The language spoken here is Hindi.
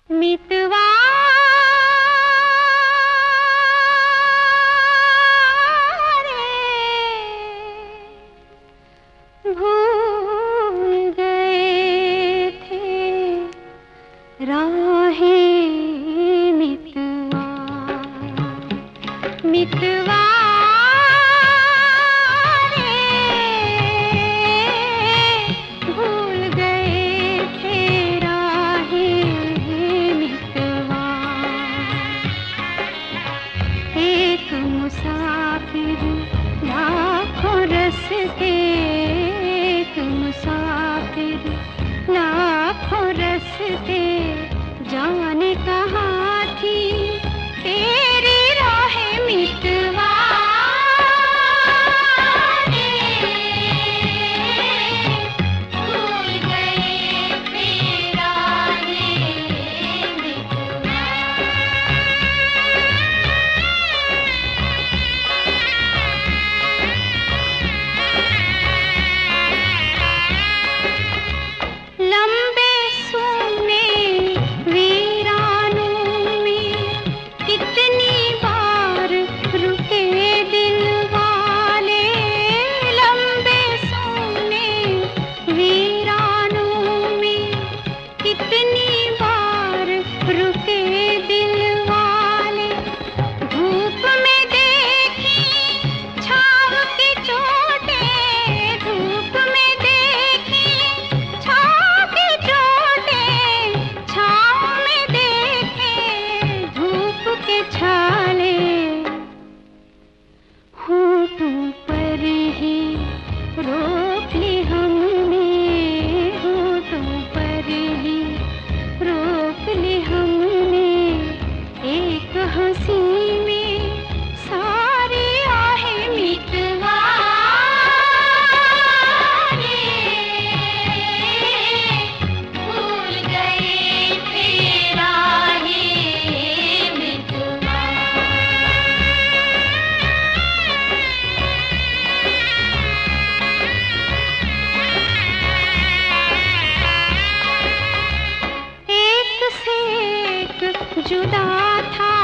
मितवा रे भूल गए थे राहें मितवा। मितवा मुसाफिर लाखों रस्ते, एक मुसाफिर लाखों रस्ते, जाने कहाँ थी तेरी राहें मितवा रे भूल गए थे राहें मितवा। रोक ली हमने, होठों पर ही रोक ली हमने, एक हंसी में सारी आहें मितवा रे भूल गए थे राहें मितवा। जुदा था